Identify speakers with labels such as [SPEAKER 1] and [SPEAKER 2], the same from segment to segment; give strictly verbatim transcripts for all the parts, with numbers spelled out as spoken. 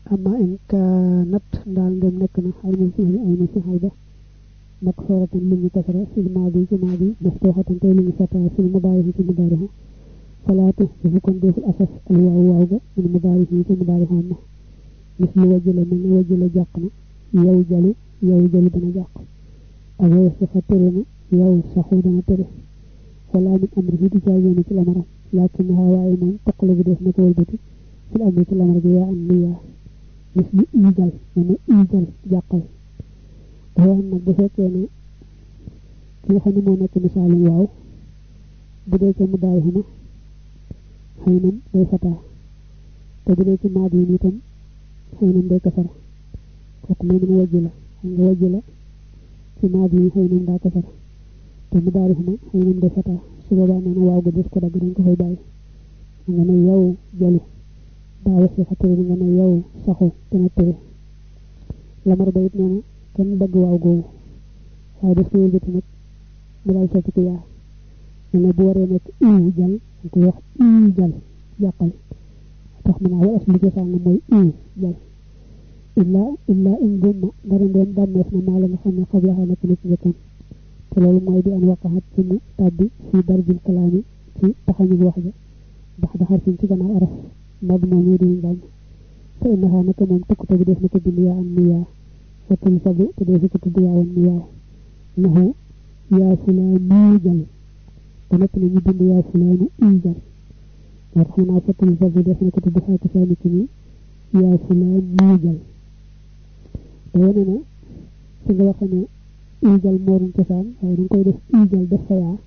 [SPEAKER 1] amma in kanat dal dem nek na xayma ci ay na ci xayba nak soratan li ñu kasara ci maadi ci maadi def to xatan tay li ñu fata ci mudaari ci mudaari salatu ci kon def asas al waaw waaw ga ci mudaari ci mudaari hon mislu wajjala min wajjala jaqna yow jalu yow jalu dana jaq ak yow sa fatere yow saxu dana tere wala min amri di jaayene ci lamara lakin hawaay mom taqlu def na ko walbati ci amri ci lamara ya am niya mislu igal ne igal jaqal dawan nak bu fekkee ne ci nga xam ne moo nekk misaalu waaw bu dee ca mu daay xuma xëy nam day fataa te bu dee ci maad yi nitam xëy nam day kasara kooku mooy mu wajj la xam nga wajj la ci maad yi xëy nam daa kasara te mu daay xuma xëy nam day fataa su boobaa nee na waaw ga des ko dagg dañ ko fay bàyyi nga ne yow jalu daa wasi xatari nga ne yow saxu dana tere lamar bayit nee na kenn dagg waaw googu waaye def ko yëlbati nag mu daal soppi ko yaa ne bu waree nekk iw jal ñu koy wax iw jal jàqal tax mu naa wa asli ko sàng mooy iw jal illa illa in gumma dara ndoon dàmmeef na maa la nga xam ne xab yaxa nekk na ci njëkkam te loolu mooy di an waqaxat ci mu tàbbi fi darbil kalaami ci taxañu wax ja bax daxar sin ci gannaaw araf mad moo ñëw di ngàñ te innaha naka moom tukkute bi def na ko bind yaa am ni yaa watul fabu te def ko tudd yaa woon ni yaa nahu yaa fulaanu jal te nekk na ñu bind yaa fulaanu ijal war xam naa watul fabu def na ko tudd xaatu saani ci ni yaa fulaanu jal te wane na fi nga wax ne ijal moorun cosaan waaye danga koy def ijal def fa yaa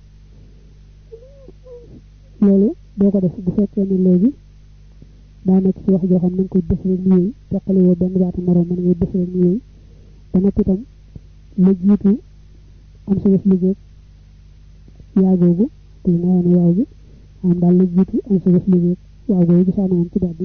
[SPEAKER 1] loolu doo ko def bu fekkee ne léegi daa nekk ci wax joo xam ne nga koy def rek nii teqali woo benn baatu morom mën ngay def rek nii ba noppi itam la jiitu am sa wes liggéey yaa googu te nga woon waaw bi am daal la jiitu am sa wes liggéey waaw googu gi sànni woon ci baat bi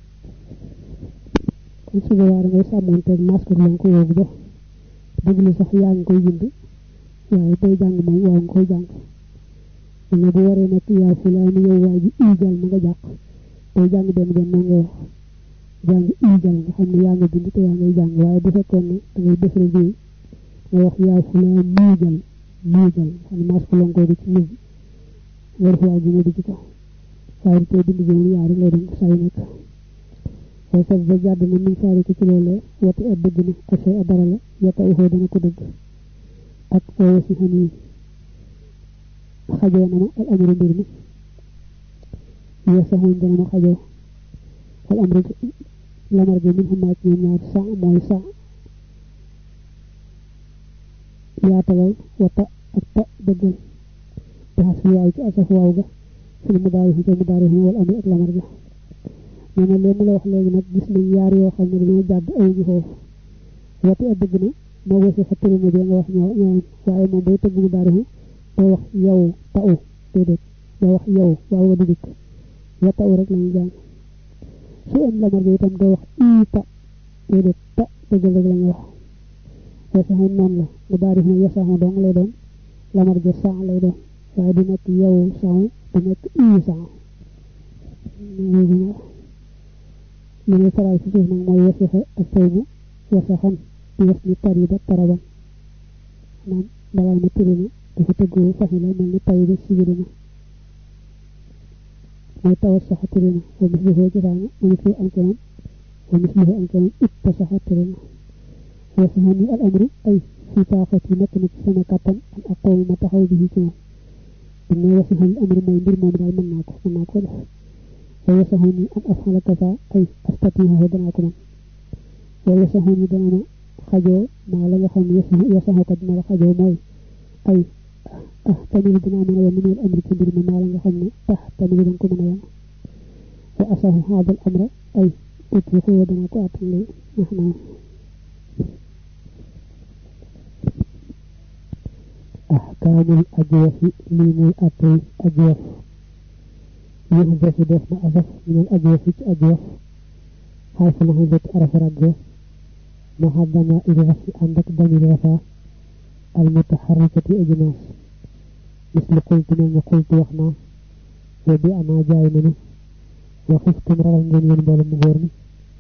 [SPEAKER 1] kon su boobaa da ngay sàmmoonte masque lan ko yóbbu ba dëgg la sax yaa ngi koy bind waaye tey jàng moom waaw nga koy jàng ne bu waree nekk yaa fulaani yow waa ji ijal ma nga jàq tey jàng benn benn moo nga wax jàng ijal nga xam ne yaa nga bind te yaa ngay jàng waaye bu fekkoon ne da ngay def rek bii nga wax yaa fulaan miijal miijal xam ne masque lan ko ci nit nga def waaw gi mu di ci kaw waaye tey bind bi mu yaari lay doon saa yu nekk waaye sax ba jàdd na min saari ko ci loolee wati ak dëgg na ak say dara la yokka uxoo dana ko dëgg ak oo si xam yi xajoo na ma al amru mbir mi yeesaxuñ dana ma xajoo al amru lamar bi min xamaat ñoom ñaar sa mooy sa yaatalal wata ak ta dëggal daxas fi waay ci asaf waaw ga fi mu daari fi mu daari fi wal amru ak lamar ga nee na leen la wax léegi nag gis nañ yaar yoo xam ne dañoo jàdd awuñu foofu wati ak dëgg na moo wasi fa tëri ma nga wax ñoo ñoo waaye moom day tëgg mu daari fi doo wax yow ta'u déedéet doo wax yow waaw nga di dikk ya ta'u rek lañu jàng su am lamar bi itam doo wax ita déedéet ta dëggal rek lañu wax yasaxu noonu la mu daari fi yasaxu dong lay doon lamar ja sa lay doon waaye du nekk yow saxu du nekk i saxu li ñu faral ci suuf nag mooy yasaxa ak taybu yasaxan di was ni tariba taraban naan dawal ma tërina dafa tëggoo faxi la mel ni tay bi sigirina mooy tawat saxa tërina wa mislihu ci saama wa mislihu am keneen wa mislihu am keneen itta saxa tërina wa saxani al amru ay fi taaxati nekk na ci sama kàttan an aqoomu ma taxaw bi ci moom dañ ne wasaxani amru mooy mbir moom daal mën naa ko mën naa ko def wa wasaxani an afxala kasa ay astatiixahu danaa ko man wa wasaxani dana ma xajoo maa la nga xam ne yasaxu ko dina la xajoo mooy ay ah tamit dina mën a yem minal amri ci mbir mi maa la nga xam ne tax tamit danga ko mën a yem wa asaxu haadal amra ay ut yi xëyoo dana ko attan li wax naa ahkaamul ajwafi lii muy attey ajwaf yéen jafi def na asaf minal ajwafi ci ajwaf xay fa naxu bët arafa ragge محضنا إذا في عندك دم الوفاء المتحركة أجناس مثل قلت من قلت وحنا وبأنا جاي منه وخفت مرة جنين بالمغورني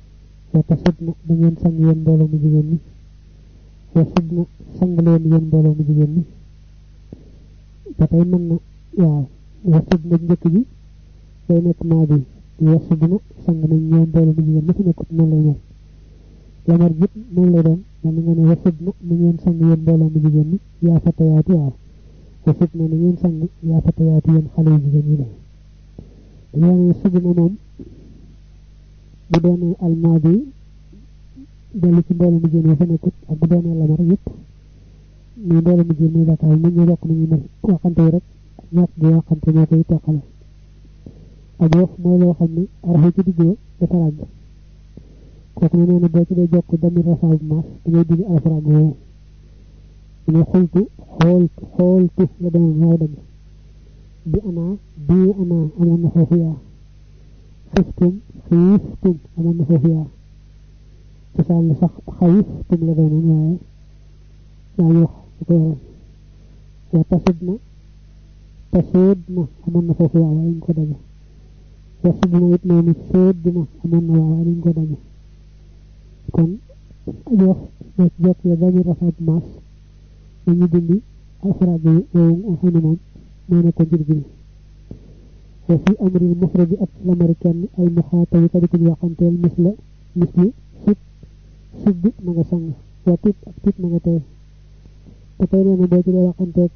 [SPEAKER 1] wa tasudna da ngeen sang yeen mbooloo mu jigéen ñi wa sudna sang leen yeen mbooloo mu jigéen ñi ba tey mën na waaw wa sudna njëkk ji day nekk maa bi wa sudna sang nañ ñoom mbooloo mu jigéen ñi fi nekkut noonu lay mel lamar jit noonu lay doon man nga ne wa sudna ni ngeen sang yeen mbooloo mu jigéen ñi yaa fatayaati waaw wa sudna ni ngeen sang yaa fatayaati yeen xale yu jigéen ñi la dañoo ne sudna moom bu doone almaadi delu ci mbooloo mu jigéen fa nekkut ak bu doone lamar yëpp ni mbooloo mu jigéen muy bataay mu ñu bokk nañu mel waxante rek ñàkk di waxante ñoo koy teqale ak wax mooy loo xam ne arafu ci digg dafa ràgg kooku ne nee boo ci dee jokk damir rafa bu maas da ngay digg araf ràgg woowu ne xultu xooltu xooltu la demoon waaw dëgg bi ana bii ana amoon na foofu yaa xiftum xiiftum amoon na foofu yaa cosaan la sax xayiftum la doonoon waaye yaa ngi wax su ko waral wa tasud na tasud na amoon na foofu yaa waaye ñu ko daje wa sud na it noonu sud na amoon na waa waaye ñu ko daje kon jox jox jox ya dañu rafet maas ñu dindi alfaraag yi woowu xam ne moom moo nekkoon ci digg وفي أمر المفرد الأمريكان المخاطب كذلك يقنتل مثل مثل سب سب مغا سانغ وتيت تيت مغا تي تكاينا نبوتي يقنتل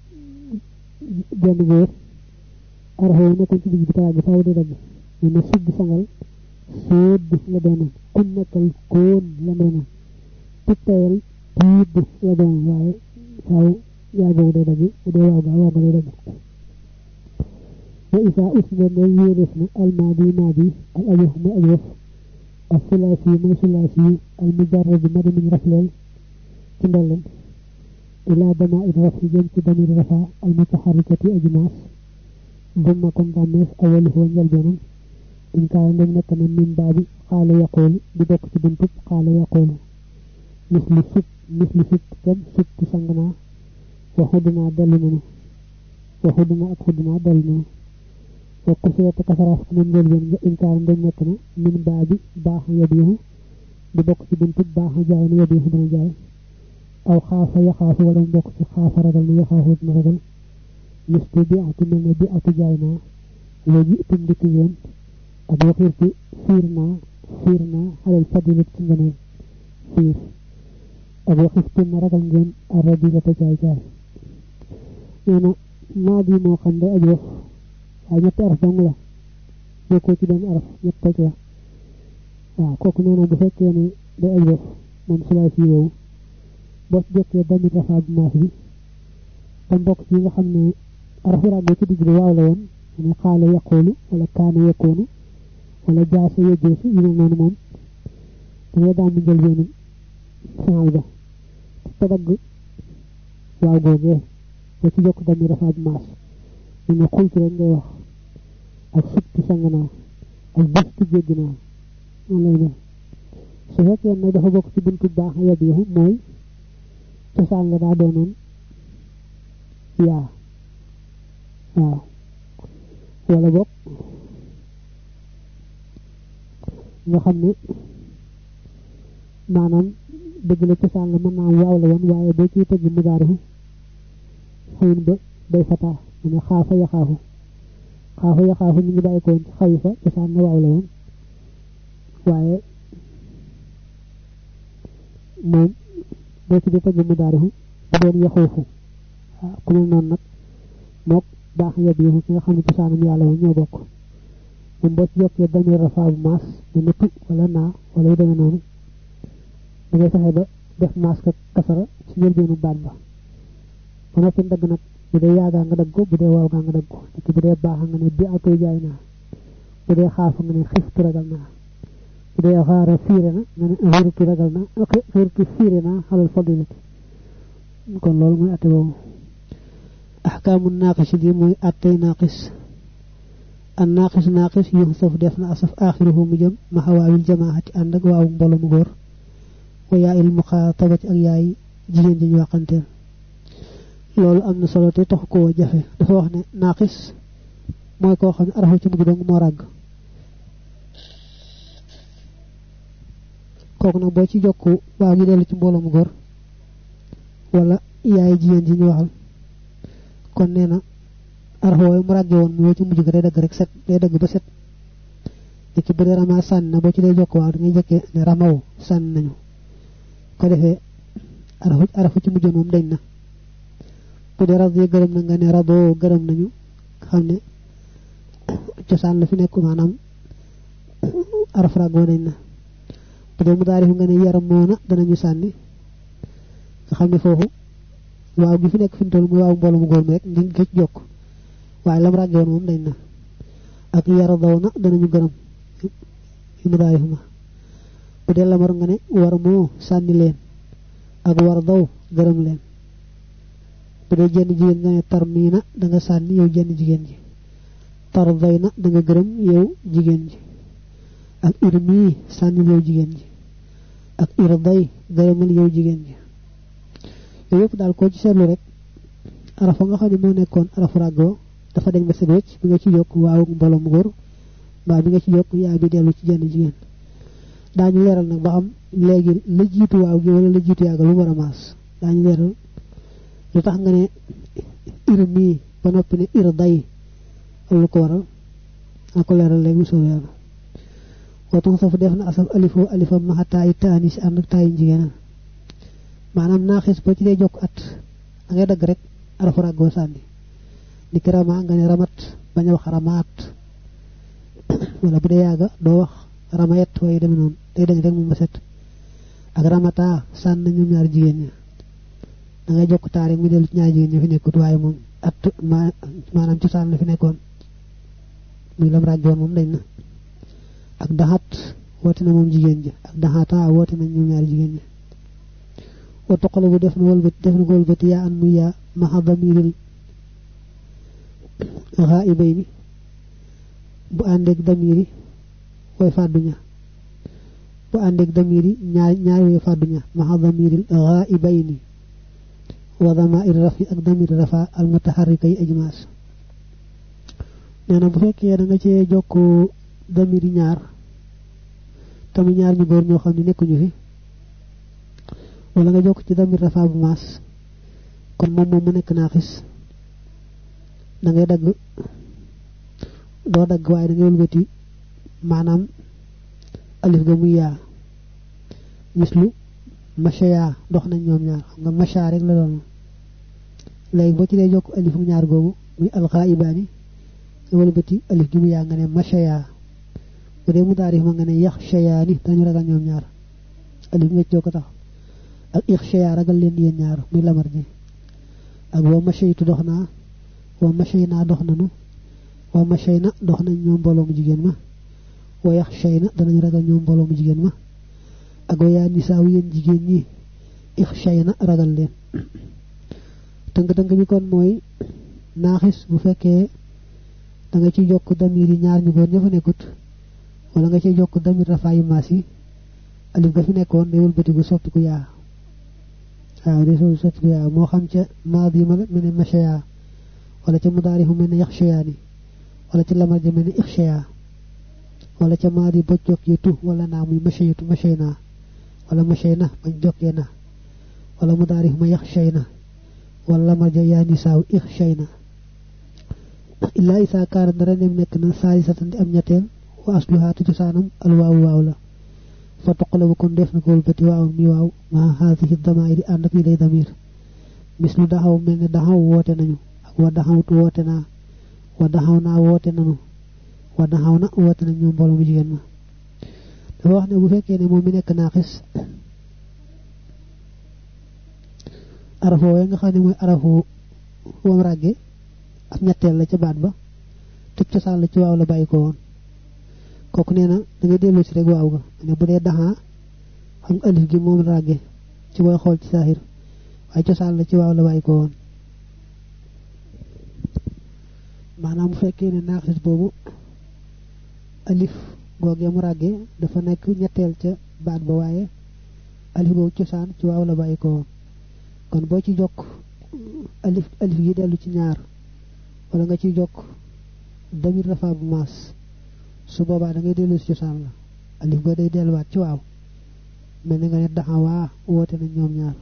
[SPEAKER 1] جن غور أرهو نكون ci digg ta faaw de dag ñu sub sangal sub la doon kun nakal kon la doon titayal tid la doon waaye faaw yaa go de dag bu de waaw ga waaw ga de dag وإذا أثبت يورثنا الماضي ماضي الألف ما ألف الثلاثي ما ثلاثي المجرد مد من رفلين كندلن إلى ضمائر رفع جنس ضمير رفع المتحركة أجناس ضم كن ضميس أول هو الجلبين إن كان لم نكن من باب قال يقول بدقة بنتب قال يقول مثل ست مثل ست كم ست سنغنا وحدنا دلنا وحدنا أكحدنا دلنا وقصية كثرة من جلبين إن كان لم نكن من باب باح يبيه بدقة بنتب باح جاين يبيه بن جاي أو خاف يخاف ولم بقص خاف رجل يخاف رجل مستبيعة من بيعة جاينا وجئتم بكيين أبو خيرك سيرنا سيرنا على الفضيلة سنجنين سير أبو خفتم رجل جين الرجيلة جاي جاي يعني نادي موقن دا أجوف أي نتعرف دونغلا يكو تدام عرف يتجوه كوكو نانا بفك يعني دا أجوف من سلاسي يو bos jokk dami rafa bu maas bi tam bok ci nga xamne arafura go ci digg waaw la won ni xala yaqulu wala kana yakunu wala jaasa yejesu ñu non mom dañu daan jël yene saal ba te dag waaw goge ko ci jokk dami rafa bu maas ñu xul ci rek ngay wax ak sukki sangana ak bés ci jégina non lay ne su fekkee ne dafa bok ci buntu baax yabi moy cosaan la daa doonoon yaa waaw wala boog nga xam ne maanaam dëgg la cosaan la mën naa waaw la woon waaye boo ciy tëgg mudaarihu xëyin ba day fataa mu ne xaafa yaxaafu xaafa yaxaafu ñu ngi bàyyi ko woon ci xawi fa cosaan la waaw la woon waaye moom boo ci defee mu daarihu bu doon yaxoofu ku mel noonu nag mook baax yeb yi nga xam ne cosaanam yàlla woon ñoo bokk moom boo ci yokkee damir rafa bu maas ne nëttu wala naa wala yu demee noonu da ngay fexe ba def maas ka kasara ci njëlbeenu baat ba ba noppi dagg nag bu dee yaagaa nga dagg ko bu dee waaw gaa nga dagg ko te bu dee baax nga ne bi atoy jaay naa bu dee xaafa nga ne xiftu ragal naa bu dee xaara fiire na nga ne xirtu ragal na ok xirtu fiire na xalal fadilati kon loolu mooy atte boobu ahkaamu naaqis di mooy attey naaqis an naaqis naaqis yuxsaf def na asaf aaxiruhu mu jëm ma xawaawil jamaati ànd ak waawu mbooloo mu góor wa yaa il muxaatabati ak yaay jigéen dañu waxanteel loolu am na solo te tax koo jafe dafa wax ne naaqis mooy koo xam ne arafu ci mujj dong moo ràgg kooku nag boo ci jokku waaw gi dellu ci mbooloo mu góor wala yaay jigéen ji ñu waxal kon nee na araf wooyu mu ràgge woon moo ci mujj ga day dagg rek set day dagg ba set ci bu dee rama sànni na boo ci day jokk waaw da ngay jëkkee ne ramaw sànni nañu ko defee arafu arafu ci mujjoon moom dañ na bu dee rado gërëm na nga ne rado gërëm nañu xam ne cosaan la fi nekk maanaam araf ràggoo dañ na bu dee mu daarifu nga ne yaram moona danañu sànni nga xam ne foofu waaw gi fi nekk fi mu toll muy waaw mbooloo mu góor mi rek ngi ko ci jokk waaye lam ràgge woon moom dañ na ak yara daw na danañu gërëm fi mu daarifu ma bu dee lamar nga ne war moo sànni leen ak war daw gërëm leen bu dee jenn jigéen nga ne tar mii na da nga sànni yow jenn jigéen ji tar day na da nga gërëm yow jigéen ji ak ir mii sànni yow jigéen ji ak ir day gërëmal yow jigéen ji yooyu yëpp daal koo ci seetlu rek arafa nga xam ne moo nekkoon arafu ràggoo dafa dañ ba set wecc bi nga ci yokk waaw mbooloo mu góor mbaa bi nga ci yokk yaa bi dellu ci jenn jigéen daañu leeral nag ba xam léegi la jiitu waaw gi wala la jiitu yàgga lu war a maas daañu leeral lu tax nga ne ir mii ba noppi ne ir day lu ko waral ak ko leeral léegi mu soo yàlla wooton safu def na asaf alifoo alifa maxa taayi taani si ànd ak taayi jigéenal maanaam naaxis boo ci dee jokk at da ngay dagg rek arafu ràggoo sànni ni ki rama nga ne ramat bañ a wax ramaat wala bu dee yàgga doo wax ramayet waaye demee noonu day dañ rek mu ma set ak ramata sànn ñoom ñaar jigéen ñi da ngay jokk taari mu dellu ci ñaar jigéen ñi fi nekkut waaye moom at maanaam ci sànn la fi nekkoon muy lam ràggoon moom dañ na ak daxat woote na moom jigéen ji ak daxata woote nañ ñoom ñaar jigéen ñi wa toqala bu def na wëlbati def na ko wëlbati yaa an muy yaa maxa damiril xaa'ibayni bu àndeeg damiri way fàdduña bu àndeeg damiri ñaar ñaari way fàdduña maxa damiril xaa'ibayni wa damaa'ir rafi ak damiri rafa al mutaharrika yi ajmaas nee na bu fekkee da nga cee jokk damiri ñaar tamit ñaar ñu góor ñoo xam ne nekkuñu fi wala nga jokk ci damir rafa bu maas kon moom moom mu nekk naaxis da ngay dagg doo dagg waaye da ngay wëlbati maanaam alif ga muy yaa mislu mashaya dox nañ ñoom ñaar xam nga masha rek la doon léegi boo ci dee jokk alifu ñaar googu muy alxaa'ibaani nga wëlbati alif gi mu yaa nga ne mashaya bu dee mu daarif ma nga ne yaxshayaani dañu ragal ñoom ñaar alif nga ci ko tax ak ixshaya ragal leen yéen ñaar muy lamar ji ak wa mashaytu dox naa wa mashayna dox nanu wa mashayna dox nañ ñoom mbooloo mu jigéen ma wa yaxshayna danañ ragal ñoom mbooloo mu jigéen ma ak wa yaa nisaaw yéen jigéen ñi ixshayna ragal leen tënk-tënk bi kon mooy naaxis bu fekkee da nga ci jokk damir yi ñaar ñu góor ña fa nekkut wala nga ci jokk damir rafaa yu maas yi alif ga fi nekkoon day wëlbatiku soppiku yaa waaw day soppiku yaa moo xam ca maadi ma mel ne mashaya wala ca mudaarifu mel ne yaxshayaani wala ca lamar ja mel ne ixshaya wala ca maadi ba jokkee tu wala naa muy mashaytu mashayna wala mashayna bañ jokkee na wala mudaarifu ma yaxshayna wala lamar ja yaa nisaaw ixshayna illaa isaa kaana dara nem nekk na saalisatan di am ñetteel wa asluhaatu cosaanam alwaawu waaw la fa toqalabu kon def na ko wëlbati waaw mi waaw ma haadihi damaa'iri ànd ak yi lay damir mislu daxaw mel ne daxaw woote nañu ak wa daxawtu woote naa wa daxaw naa woote nanu wa daxaw na woote nañ ñoom mbooloo mu jigéen ma dafa wax ne bu fekkee ne moom mi nekk naaxis arafu woowe nga xam ne mooy arafu wam ràgge ak ñetteel la ca baat ba te cosaan la ci waaw la bàyyi ko woon kooku nee na da ngay dellu si rek waaw ga ne bu dee daxaa xam nga alif gi moom ràgge ci booy xool ci saahir waaye cosaan la ci waaw la bàyyi ko woon maanaam bu fekkee ne naaxis boobu alif googee mu ràgge dafa nekk ñetteel ca baat ba waaye alif googu cosaan ci waaw la bàyyi ko woon kon boo ci jokk alif alif yi dellu ci ñaar wala nga ciy jokk damir rafa bu maas su boobaa da ngay dellu ci cosaan la alif go day delluwaat ci waaw
[SPEAKER 2] mel ni nga ne daxawaa woote na ñoom ñaar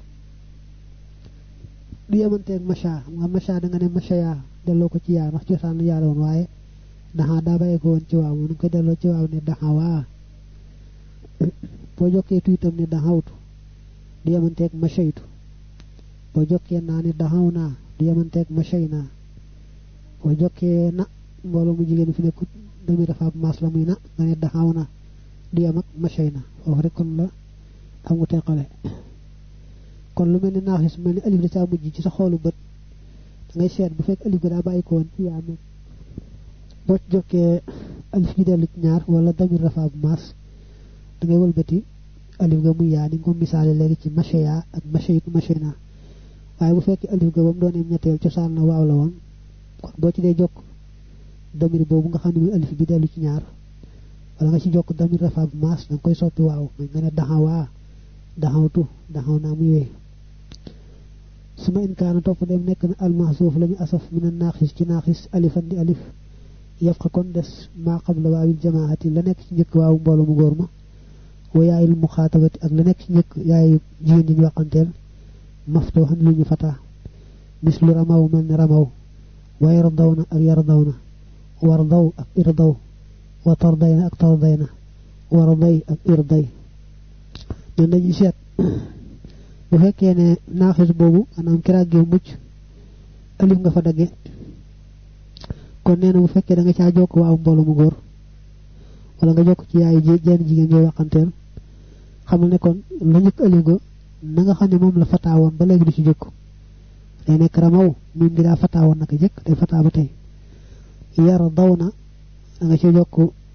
[SPEAKER 2] du yemanteeg masha nga masha da nga ne mashaya delloo ko ci yaa ndax cosaan yaa la woon waaye daxa daa bàyyi ko woon ci waaw mu koy delloo ci waaw ne daxawaa boo jokkee tuitam ne daxawtu du yemanteeg mashaytu boo jokkee naa ne daxaw naa du yemanteeg mashay naa boo jokkee na mbooloo mu jigéen fi nekkut dami dafa maas la muy na nga ne daxaw na du yem ak mashay na foofu rek kon la amu teqale kon lu mel ni naaxis mel ni alif da caa mujj ci sa xoolu bët da ngay seet bu fekk alif ga daa bàyyi ko woon ci yaa moom boo ci jokkee alif gi dellu ci ñaar wala damir dafa maas da ngay wëlbati alif ga muy yaa ni nga ko misaale léegi ci mashaya ak mashaytu mashay na waaye bu fekkee alif ga ba mu doonee ñetteel cosaan na waaw la woon kon boo ci dee jokk damir boobu nga xam ne muy alif bi dellu ci ñaar wala nga ci jokk damir dafa maas da nga koy soppi waaw mooy nga ne daxawaa daxawtu daxaw naa muy wee suma in kaana topp dem nekk na almahsuuf lañu asaf min a naaxis ci naaxis alifan di alif yafqa kon des maa qabla waawil jamaati la nekk ci njëkk waawu mbooloo mu góor ma wa yaayil muxaatabati ak la nekk ci njëkk yaayu jigéen ñi ñu waxanteel maftuuxan lu ñu fataa mislu ramaw mel ni ramaw wa yardawna ak yardawna wardaw ak irdaw wa tardayna ak tardayna warday ak irday ñun dañuy seet bu fekkee ne naaxis boobu maanaam kiraag gi mucc alif nga fa dagge kon nee na bu fekkee da nga caa jokk waaw mbooloo mu góor wala nga jokk ci yaayu jenn jigéen joo waxanteel xamal ne kon la njëkk alif ga na nga xam ne moom la fataawoon ba léegi du ci jëkk day nekk ramaw miim gi daa fataawoon naka jëkk day fataa ba tey yar daw na da nga ci jokk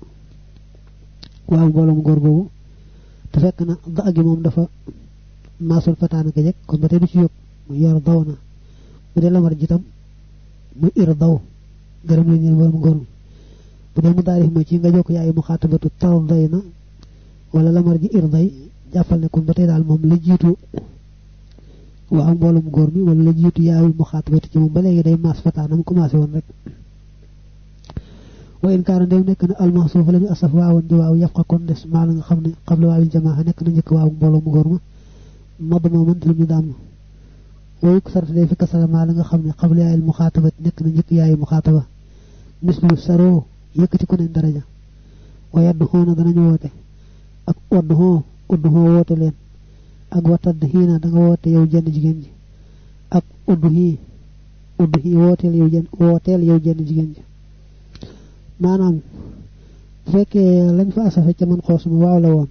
[SPEAKER 2] waaw mbooloo mu góor boobu te fekk na da gi moom dafa maasul fataa naka jëkk kon ba tey du ci yokk mu yar daw na bu dee lamar jitam mu ir daw gërëm la ñeen mbooloo mu góor mi bu dee mu daarif ma ci nga jokk yaayu mu xaatabatu tar day na wala lamar ji ir day jàppal ne kon ba tey daal moom la jiitu waaw mbooloo mu góor mi wala la jiitu yaayu mu xaatabatu ci moom ba léegi day maas fataa na mu commencé woon rek wa in kaana dem nekk na almahsuuf lañu asaf waawoon ji waaw yafqa kon des maa la nga xam ne qabla waawil jamaa nekk na njëkk waaw mbooloo mu góor ma modd moo mënt lu ñu damm woyu ko sarate day fi kasara maa la nga xam ne qabla yaayil muxaatabat nekk na njëkk yaayu muxaataba mislu saroo yëkkati ko nañ daraja wa yaddu xoona danañu woote ak waddu xoo uddu xoo woote leen ak watadd xiina da nga woote yow jenn jigéen ji ak uddu xii uddu xii wooteel yow jenn wooteel yow jenn jigéen ji maanaam bu fekkee lañ fa asafe ca man xoos ma waaw la woon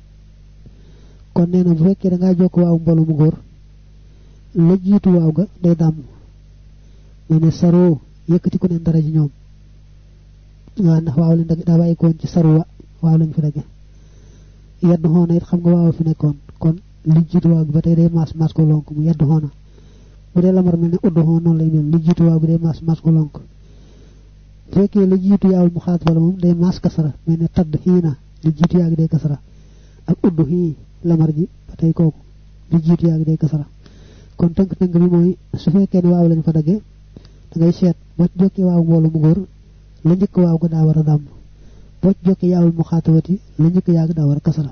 [SPEAKER 2] kon nee na bu fekkee da ngaa jokk waaw mbooloo mu góor la jiitu waaw ga day dàmm mais ne saroo yëkkati ko neen dara ji ñoom waaw ndax waaw leen daa bàyyi koon ci saruwa waaw lañ fi dage yedd xoona it xam nga waaw fi nekkoon kon li jiitu waaw gi ba tey day maas maas ko lonk mu yedd xoona bu dee lamar mel ne uddu xoon noonu lay mel li jiitu waaw bi day maas maas ko lonk bu fekkee la jiitu yaawul mu xaat bala moom day maas kasara mel ne tadd xiina li jiitu yaa gi day kasara ak uddu xii lamar ji ba tey kooku li jiitu yaa gi day kasara kon tënk-tënk bi mooy su fekkee ne waaw lañ fa dagge da ngay seet boo ci jokkee waaw mbooloo mu góor la njëkk waaw ga daa war a dàmm boo ci jokkee yaawul mu xaatawati la njëkk yaa gi daa war a kasara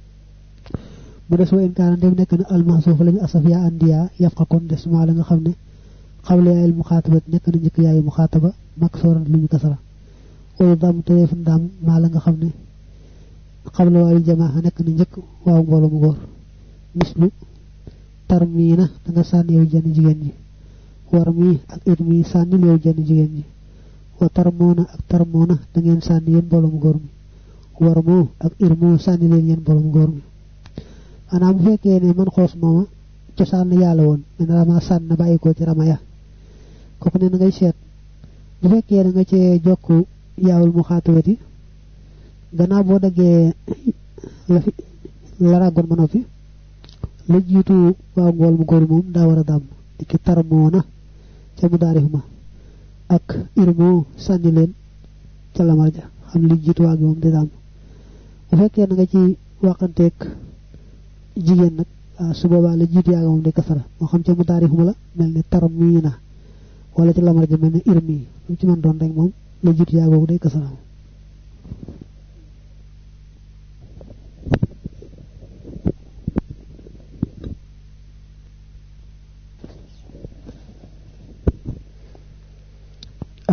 [SPEAKER 2] mu des wa in kaana dem nekk na almahsuuf lañu asaf yaa andiyaa yafqa kon des maa la nga xam ne xawle yaayil mu xaatabat nekk na njëkk yaayu mu xaataba mak sooran lu ñu kasara oyu dam te def ndam maa la nga xam ne xawle waayil jamaa nekk na njëkk waaw mbooloo mu góor mislu tarmiina da nga sànni yow jenn jigéen ji war mii ak it mii sànnil yow jenn jigéen ji wa tarmoona ak tarmoona da ngeen sànni yéen mbooloo mu góor mi war moo ak ir moo sànni leen yéen mbooloo mu góor mi maanaam bu fekkee ne man xoos mooma cosaan yàlla woon ne rama sànn na bàyyi ko ci rama ya kooku ne na ngay seet bu fekkee da nga cee jokk yaawul mu xaatawati gannaaw boo daggee la fi la ràggoon ma noppi la jiitu waaw ngool mu góor moom daa war a dàmm di ki tarmoona ca mu daarifuma ak irmoo sànni leen ca lamar ja xam li jiitu waa gi moom di dàmm bu fekkee na nga ci waxanteeg jigéen nag su boobaa la jiitu yaa gi moom di kasara moo xam ca mu daarifuma la mel ne tarmiina wala ci lamar ja mel ne irmi lu ci mën doon rek moom la jiitu yaa googu day kasara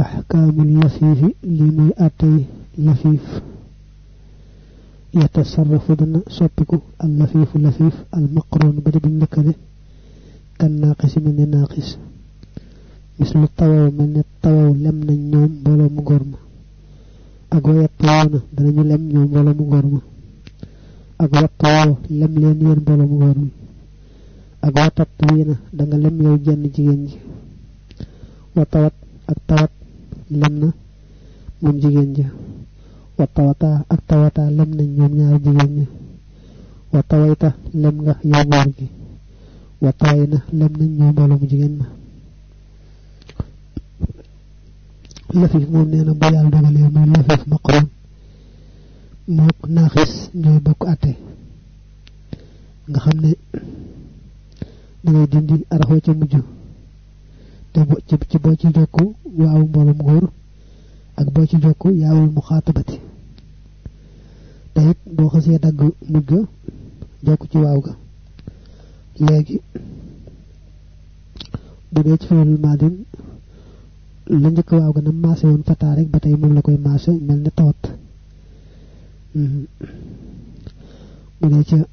[SPEAKER 2] ahkaamul lafiifi li muy àttey lafiif yatasarrafu dana soppiku al lafiifu lafiif al maqroon ba di buñ lëkkale kan naaqisi mel ne naaqis mislu tawaw mel ne tawaw lem nañ ñoom mbooloo mu góor ma ak wayattoona danañu lem ñoom mbooloo mu góor ma ak wattoo lem leen yéen mbooloo mu góor mi ak watat wiina da nga lem yow jenn jigéen ji watawat ak tawat lem na moom jigéen ji watawata ak tawata lem nañ ñoom ñaari jigéen ñi watawayta lem nga yow góor gi watawayna lem nañ ñoom mbooloo mu jigéen ma lafif moom nee na bu yàlla dogalee muy lafif maqroon mook naaxis ñooy bokk àtte nga xam ne dangay dindi araxoo ca mujj te bo ci ci boo ci jokku waawu mboolum góor ak boo ci jokku yaawul mu xaatabati te it boo xasee dagg mujj ga jokku ci waaw ga léegi bu dee ci fi'lul maadin la njëkk waaw ga na maase woon fataa rek ba tey moom la koy maase mel ne tawat bu dee ca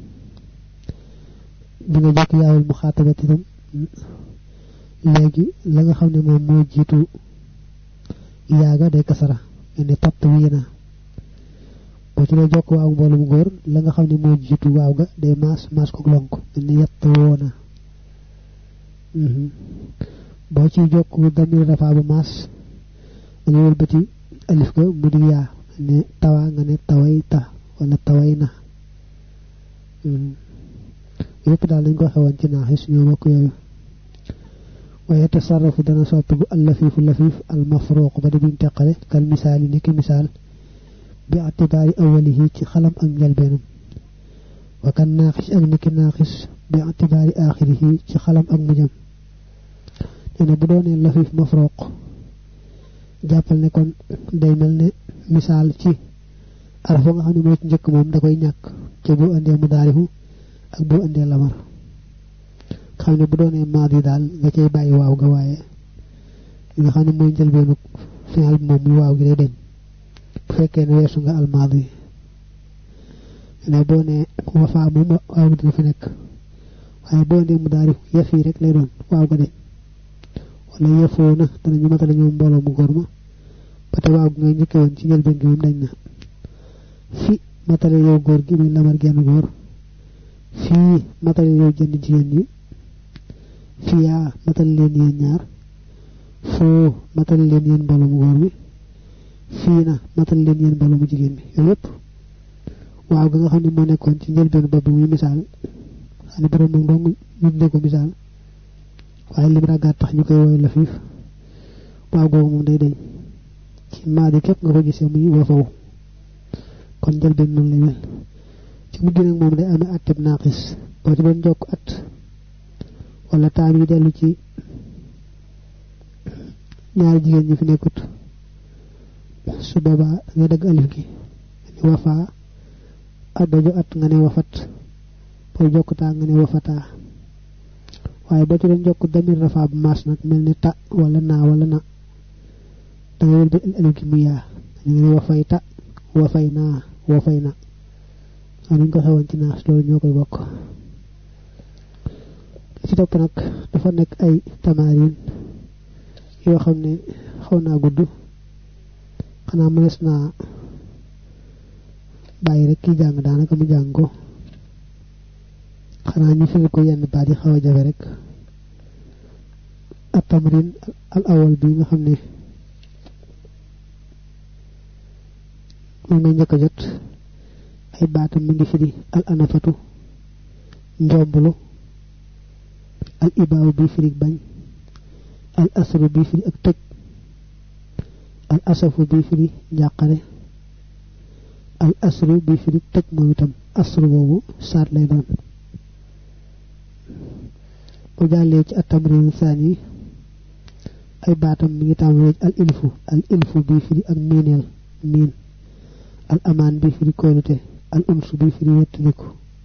[SPEAKER 2] bi nga jokk yaawul mu xaatabati tam léegi la nga xam ne moom moo jiitu yaaga day kasara ne tatt wii na boo ci dee jokk waaw mboolum góor la nga xam ne moo jiitu waaw ga day maas maas ko lonk ne yett woona boo ci jokk damir rafaa bu maas dañu wëlbati alif ga mu di yaa ne tawa nga ne taway ta wala taway na yépp daal dañ ko xewoon ci naaxis ñoo bokk yooyu waaye tasarrafu dana soppiku al lafiifu lafiif al mafruuq ba di buñ teqale kal misaali ni ki misaal bi atibaari awalihi ci xalam ak njalbeenam wa kan naaxis ak ni ki naaxis bi atibaari aaxirihi ci xalam ak mujjam nee na bu doonee lafiif mafruuq jàppal ne kon day mel ne misaal ci araf nga xam ne moo ci njëkk moom da koy ñàkk ci bu andee mu daarifu ak bu andee lamar xam ne bu doonee maadi daal nga cay bàyyi waaw ga waaye nga xam ne mooy njëlbeenu final bi moom muy waaw gi day deñ bu fekkee ne weesu nga almaadi ne boo ne wafaa moom waaw gi dina fi nekk waaye boo andee mu daarifu yëf yi rek lay doon waaw ga deñ wala yëfoo na danañu matale ñoom mbooloo mu góor ma ba te waaw gi ngay njëkke woon ci njëlbeen gi moom dañ na fi matale yow góor gi muy lamar genn góor fii matale yow jënd jigéen ñi fiyaa matale leen yéen ñaar foo matale leen yéen mbooloo mu góor mi fii na matale leen yéen mbooloo mu jigéen mi yooyu yëpp waaw ga nga xam ne moo nekkoon ci njëlbeen bopp bi muy misaal xam ne borom moom dong ñu dee ko misaal waaye lim ràggaat tax ñu koy woy lafiif waaw googu moom day deñ ci maadi képp nga ko gisee muy wafaw kon njëlbeen noonu lay mel ci mujj nag moom day amee atteb naaqis boo ci doon jokk at wala taam yi dellu ci ñaari jigéen ñi fi nekkut su boobaa nga dagg alif gi ne wafaa addajo at nga ne wafat boo jokk taa nga ne wafataa waaye boo ci doon jokk damir rafaa bu maas nag mel ne ta wala naa wala na danga wëlbi alif gi mu yaa nga ne wafay ta wafay naa wafay na waaw niñ ko xewoon ci naas loolu ñoo koy bokk ci topp nag dafa nekk ay tamarin yoo xam ne xaw naa gudd xanaa mënees naa bàyyi rek ki jàng daanaka mu jàng ko xanaa ñu firi ko yenn baat yi xaw a jafe rek at tamrin al awal bi nga xam ne moom may njëkk a jot ay baatam mi ngi firi al anafatu njomblu al ibaaw bi firi bañ al asru bi firi ak tëj al asafu bi firi njàqare al asru bi firi tëj moom itam asru boobu saat lay doon bu jàllee ci at tamrin saani ay baatam mi ngi tàmbalee al ilfu al ilfu bi firi ak miineel miin al amaan bi firi kóolute al unsu bi firi wettaliku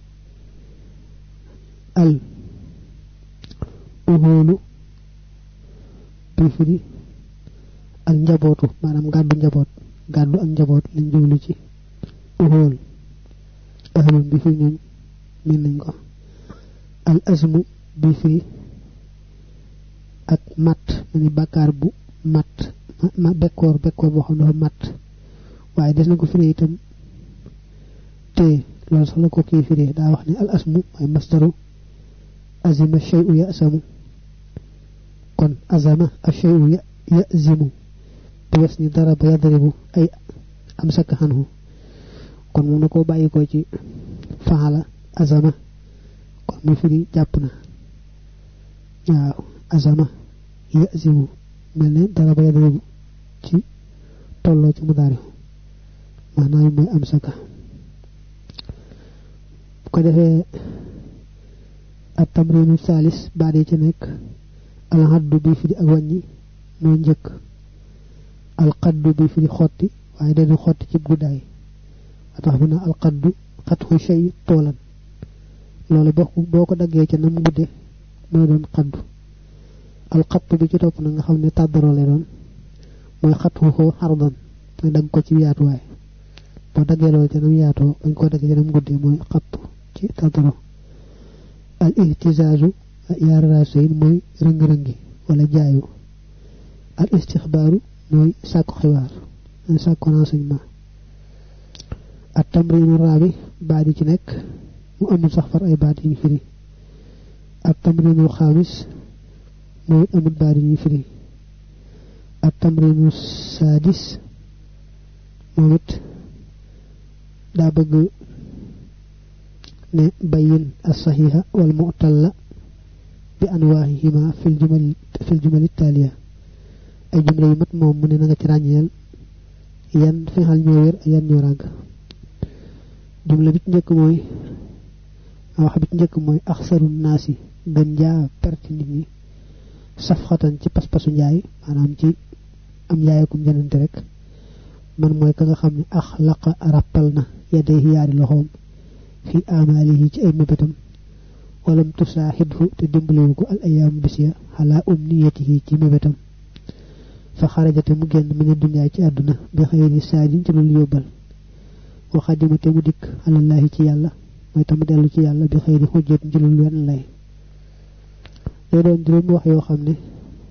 [SPEAKER 2] al uhoolu bi firi njabootu maanaam gàddu njaboot gàddu ak njaboot lañ jublu ci uxool ahlun bi fi ñooñ min nañ ko al asmu bi fi ak mat ni bàkkaar bu mat ma bekkoor bekkoor boo xam dafa mat waaye des na ko firee itam te loolu sax la ko kii firee daa wax ne al asmu ay masdaru azima shay'u ya'samu kon azama ash-shay'u ya'zimu bi wasni daraba yadribu ay amsaka anhu kon mu na ko bàyyi ko ci faala azama kon mu firi jàpp na waaw azama ya'zimu mel ne daraba yadribu ci tolloo ci mudaari maanaam mooy amsaka bu ko defee at tamrinu salis baade ci nekk al haddu bi firi ak wàññi mooy njëkk al qaddu bi firi xotti waaye dañu xotti ci guddaay tax bu na al qaddu xatxu shay toolan loolu boo ko daggee ca nam gudde mooy doon qaddu al qattu bi ci topp na nga xam ne tàddaroo lay doon mooy xatxu xoo xardan mooy dagg ko ci yaatuwaay boo daggee loolu ca nam yaatoo bañ koo daggee ca nam gudde mooy xattu ci tàddaroo al ihtizaazu yaar raasayin mooy rëng-rëngi wala jaayu al istixbaaru mooy sàkku xibaar mooy sàkku renseignement at tamrinu raabi baat yi ci nekk mu amul sax far ay baat yi ñu firi at tamrinu xaamis mooy amul baat yi ñu firi at tamrinu saadis moom it daa bëgg ne bayin as-sahiha wal mu'talla bi anwaahihima fil jumal fil jumal taaliya ay jumla yu mat moom mu ne na nga ci ràññeel yan fexal ñoo wér yan ñoo ràgg jumla bi ci njëkk mooy wax bi ci njëkk mooy axsaru naasi gën jaa perte nit ñi safxatan ci pas-pasu njaay maanaam ci am njaayakum jënante rek man mooy ka nga xam ne axlaqa rappal na yadayhi yaari loxoom fi amalihi ci ay mébétam walam tusaaxidhu te dimbaliwu ko al ayaamu bis ya xalaa umniyatihi ci mébétam fa xarajate mu génn mi ne dunyaay ci àdduna bi xëyri saajin ci loolu yóbbal waxadima te mu dikk alallaahi ci yàlla mooy tamu dellu ci yàlla bi xëyri xujjat ci loolu wenn lay day doon juróom wax yoo xam ne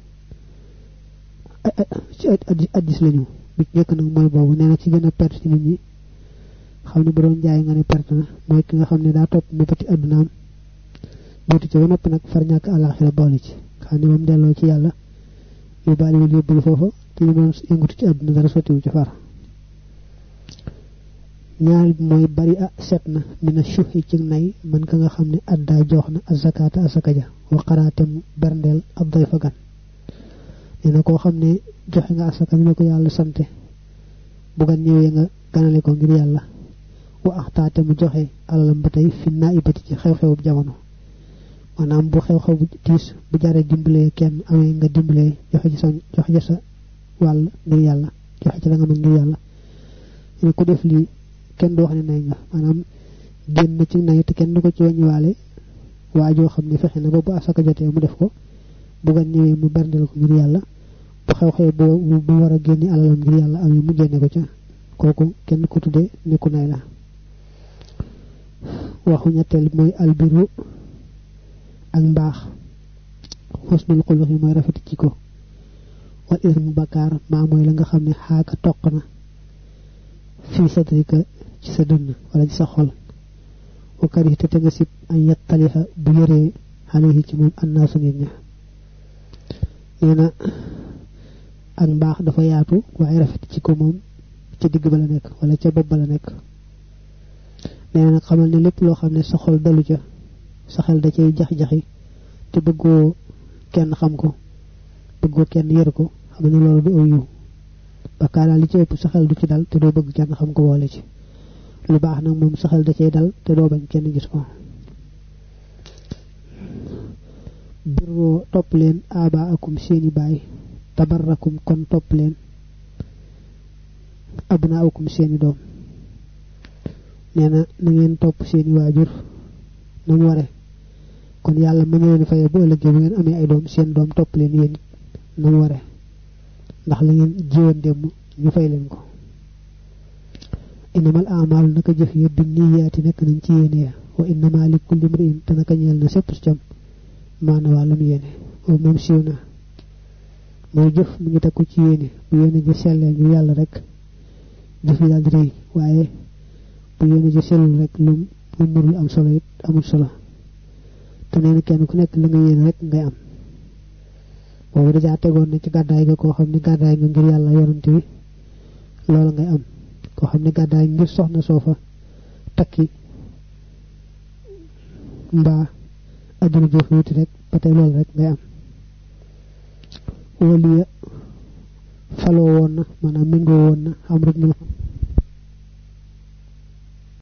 [SPEAKER 2] ci addis lañu bi njëkk nag mooy boobu nee na ci gën a perte ci nit ñi xam ne bu doon jaay nga ne perte na mooy ki nga xam ne daa topp mébéti àddunaam bootu ci ba noppi nag far ñàkk àllaaxira boole ci xam ne moom delloo ci yàlla yóbbaaliwul yóbbali foofa te li moom yëngutu ci àdduna dara sottiwu ci far ñaar bi mooy bari a set na mina shuhi ci nay man ka nga xam ne addaa jox na azakaata asaka ja waqaraate mu berndeel ab day fa gan nee na koo xam ne joxe nga asaka ni la ko yàlla sante bu gan ñëwee nga ganale ko ngir yàlla wa axtaate mu joxe alalam ba tey fi naa ibati ci xew-xewub jamono maanaam bu xew-xew bu tiis bu jaree dimbalee kenn amee nga dimbalee joxe ci sa joxe ci sa wàll ngir yàlla joxe ci la nga mën ngir yàlla ne ku def lii kenn du wax ne nay nga maanaam génn ci nay te kenn du ko ci wàññiwaale waa joo xam ne fexe na ba bu asaka jotee mu def ko bu gan ñëwee mu berndeel ko ngir yàlla bu xew-xew bu bu war a génne alalam ngir yàlla amee mu génne ko ca kooku kenn ko tuddee ne ku nay la waxu ñetteel mooy albiru ak mbaax xusnul xuluxi mooy rafet ci ko wal ismu bakkaar maa mooy la nga xam ne xaaka toq na fii sadrika ci sa dënn wala ci sa xol wa karihta te nga sib an yattaliha bu yëree alayhi ci moom annaasu nit ña nee na ak mbaax dafa yaatu waaye rafet ci ko moom ca digg ba la nekk wala ca bopp ba la nekk nee na nag xamal ne lépp loo xam ne sa xol dalu ca sa xel da cay jax-jaxi te bëggoo kenn xam ko bëggoo kenn yër ko xam ne loolu du aw yiw bakkaar daal li ci ëpp sa xel du ci dal te doo bëgg kenn xam ko boole ci lu baax nag moom sa xel da cay dal te doo bañ kenn gis ko birroo topp leen aba akum seeni baay tabarrakum kon topp leen abna akum seeni doom nee na na ngeen topp seeni waajur na mu ware kon yàlla mën na leen faye bu ëllëgee bu ngeen amee ay doom seen doom topp leen yéen na mu ware ndax la ngeen jiwoon démb ñu fay leen ko innamal a'malu naka jëf yi bi niyaati nekk nañ ci yéene ya wa innama li kulli imrin te naka ñeel na sépp cam maana wàllum yéene o moom siiw na mooy jëf mu ngi takku ci yéene bu yéene ji sellee ñu yàlla rek jëf yi daal di rëy waaye bu yéene ji sellul rek lu mu mënul am solo it amul solo te nee na kenn ku nekk la nga yéene rek ngay am boobu dajaa tegoon na ci gàddaay ga koo xam ne gàddaay nga ngir yàlla yonante wi loola ngay am koo xam ne gàddaay ngir soxna soofa takki mbaa adduna jëf wuti rek ba tey loolu rek ngay am waliya faloo woon na maanaam méngoo woon na am rek